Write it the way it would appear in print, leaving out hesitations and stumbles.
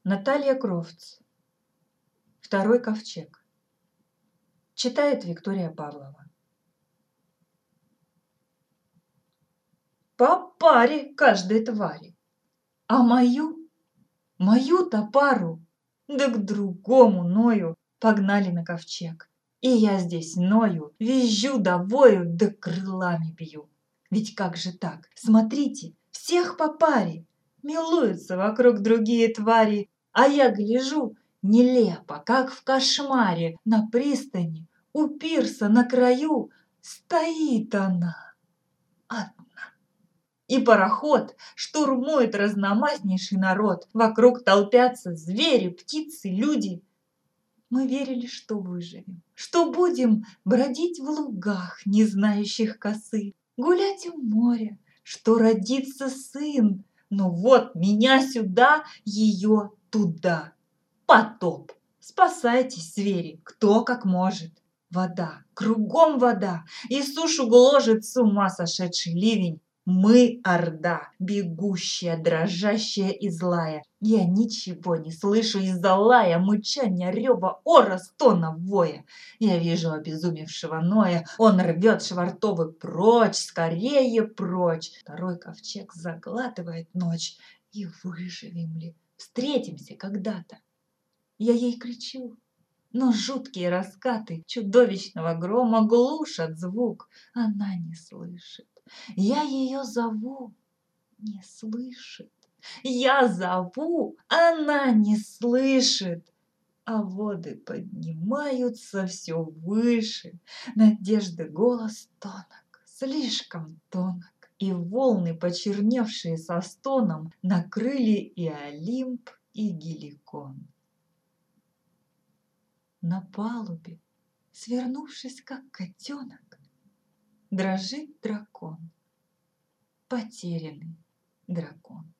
Наталья Крофтс. Второй ковчег. Читает Виктория Павлова. По паре каждой твари. А мою-то пару, да к другому Ною погнали на ковчег. И я здесь ною, визжу да вою, да крылами бью. Ведь как же так? Смотрите, всех по паре. Милуются вокруг другие твари, а я гляжу нелепо, как в кошмаре, на пристани, у пирса на краю стоит она одна. И пароход штурмует разномастнейший народ. Вокруг толпятся звери, птицы, люди. Мы верили, что выживем, что будем бродить в лугах, не знающих косы, гулять у моря, что родится сын. Но вот меня сюда, ее туда. Потоп. Спасайтесь, звери, кто как может. Вода, кругом вода, и сушу гложет с ума сошедший ливень. Мы орда, бегущая, дрожащая и злая. Я ничего не слышу из-за лая, мычания, рева, ора, стона, воя. Я вижу обезумевшего Ноя, он рвет швартовы прочь, скорее прочь. Второй ковчег заглатывает ночь. И выживем ли, встретимся когда-то? Я ей кричу, но жуткие раскаты чудовищного грома глушат звук. Она не слышит. Я ее зову, не слышит. Я зову, она не слышит. А воды поднимаются все выше. Надежды голос тонок, слишком тонок. И волны, почерневшие со стоном, накрыли и Олимп, и Геликон. На палубе, свернувшись как котенок, дрожит дракон, потерянный дракон.